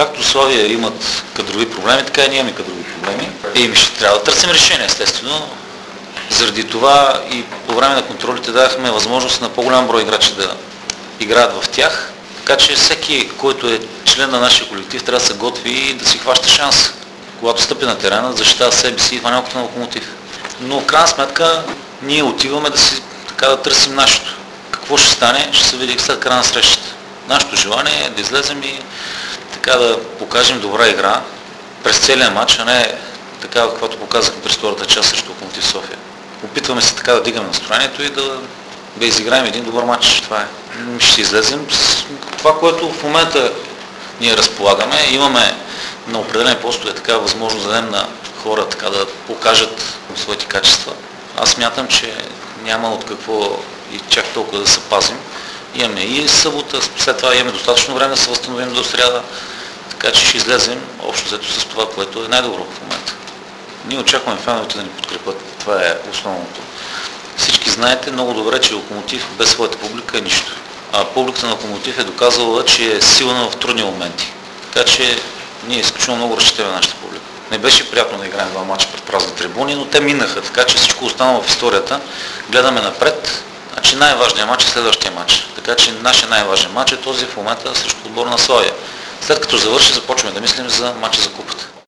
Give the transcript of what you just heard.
както Славия имат кадрови проблеми, така и ние имаме кадрови проблеми. И ще трябва да търсим решение, естествено. Заради това и по време на контролите дахме възможност на по-голям брой играчи да играят в тях. Така че всеки, който е член на нашия колектив, трябва да се готви и да си хваща шанс. Когато стъпи на терена, да защитава себе си и фанелката на Локомотив. Но в крайна сметка ние отиваме да търсим нашето. Какво ще стане, ще се види след края на срещата. Нашето желание е да излезем и така да покажем добра игра през целия матч, а не така, каквато показахме през втората част срещу Локомотив София. Опитваме се така да дигаме настроението и да изиграем един добър матч. Това е. Ще излезем с това, което в момента ние разполагаме. Имаме на определени постове така възможност да дадем на хора така да покажат своите качества. Аз смятам, че няма от какво и чак толкова да се пазим. Имаме и събота, след това имаме достатъчно време да се възстановим до сряда, така че ще излезем общо взето с това, което е най-добро в момента. Ние очакваме феновете да ни подкрепят. Това е основното. Всички знаете много добре, че Локомотив без своята публика е нищо. А публиката на Локомотив е доказала, че е силна в трудни моменти. Така че ние изключително много разчитаме на нашата публика. Не беше приятно да играем два мача пред празни трибуни, но те минаха, така че всичко останало в историята. Гледаме напред. Значи най-важният мач е следващия мач. Така че нашия най-важен мач е този в момента срещу отбор на Славия. След като завърши, започваме да мислим за мача за купата.